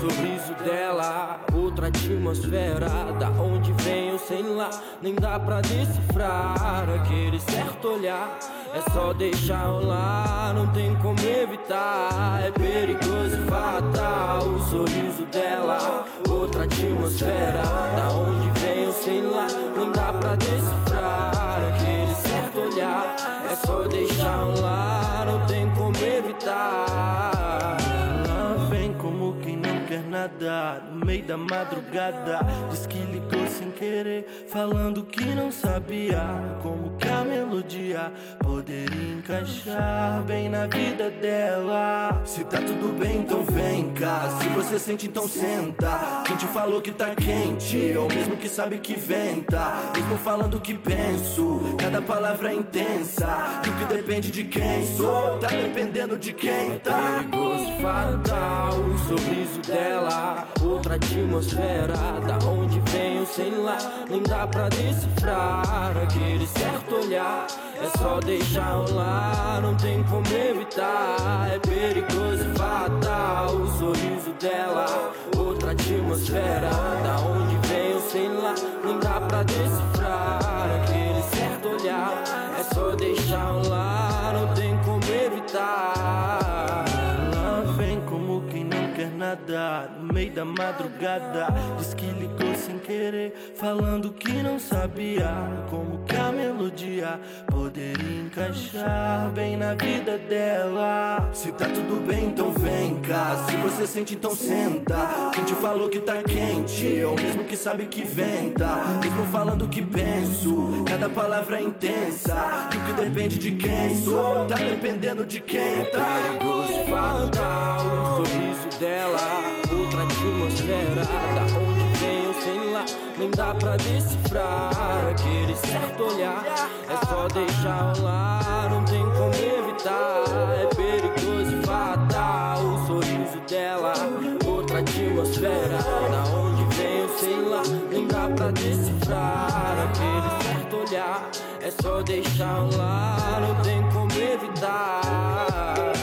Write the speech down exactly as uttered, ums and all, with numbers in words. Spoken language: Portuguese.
sorriso dela, outra atmosfera. Da onde vem eu sei lá, nem dá pra decifrar aquele certo olhar. É só deixar rolar, não tem como evitar. É perigoso e fatal o sorriso dela, outra atmosfera. Da onde vem eu sei lá, não dá pra decifrar aquele certo olhar. É só deixar rolar, não tem como evitar. Ela vem como quem não quer nada, no meio da madrugada. Diz que ligou sem querer, falando que não sabia como que a melodia poderia encaixar bem na vida dela. Se tá tudo bem, então vem cá. Se você sente, então senta. Quem te falou que tá quente, ou mesmo que sabe que venta. Mesmo falando o que penso, cada palavra é intensa. E o que depende de quem sou, tá dependendo de quem tá. Perigoso e fatal o sorriso dela, outra atmosfera. Da onde vem eu sei lá, nem dá pra decifrar aquele certo olhar. É só deixar rolar, não tem como evitar. É perigoso e fatal o sorriso dela, outra atmosfera. Da onde vem eu sei lá, nem dá pra decifrar aquele certo olhar. É só deixar rolar, não tem como evitar. Ela vem como quem não quer nada, no meio da madrugada. Diz que ligou sem querer, falando que não sabia como que a melodia poderia encaixar bem na vida dela. Se tá tudo bem, então vem cá. Se você sente, então senta. Quem te falou que tá quente, ou mesmo que sabe que venta. Mesmo falando o que penso, cada palavra é intensa. E o que depende de quem sou, tá dependendo de quem tá. Perigoso e fatal o sorriso dela, outra atmosfera. Da onde vem eu sei lá, nem dá pra decifrar aquele certo olhar. É só deixar rolar, não tem como evitar. É perigoso e fatal o sorriso dela, outra atmosfera. Da onde vem eu sei lá, nem dá pra decifrar aquele certo olhar. É só deixar rolar, não tem como evitar.